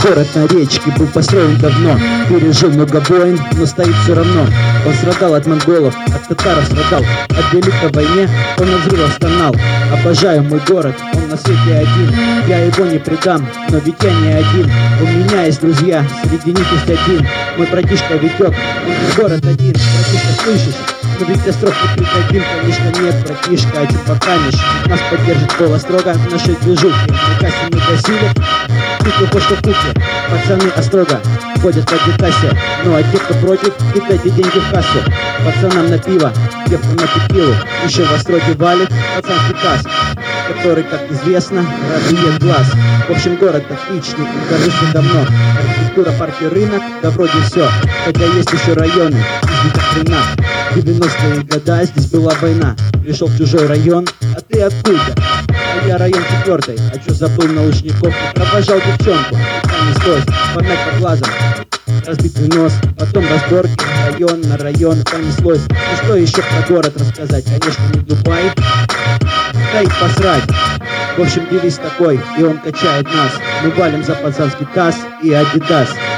Город на речке был построен давно, пережил много войн, но стоит все равно. Он страдал от монголов, от татаров страдал, от великой войне он от взрывов стонал. Обожаю мой город, он на свете один, я его не предам, но ведь я не один. У меня есть друзья, среди них есть один, мой братишка Витек, он город один. Братишка, слышишь? Но ведь я строг не прикатим, конечно нет, братишка, а чуть покамешь. Нас поддержит Вова строго в нашей движухе. На кассе мы гасили, куклы по что куклы. Пацаны острого ходят по дикасе, ну а те, кто против, кидайте деньги в кассу. Пацанам на пиво, девкам на текилу, еще в остроге валит пацанский касс, который, как известно, радует глаз. В общем, город отличный, кажется давно. Архитектура, парки, рынок, да вроде все. Хотя есть еще районы, здесь до хрена. В 90-е годы здесь была война. Пришел в чужой район, а ты откуда? А я район 4-й, а чё забыл наушников? Провожал девчонку, не сквозь, фонарь по глазам, разбитый нос, потом разборки, район на район, понеслось. Ну что еще про город рассказать? Конечно, не Дубай, да и посрать. В общем, девиз такой, и он качает нас. Мы валим за пацанский таз и Адидас.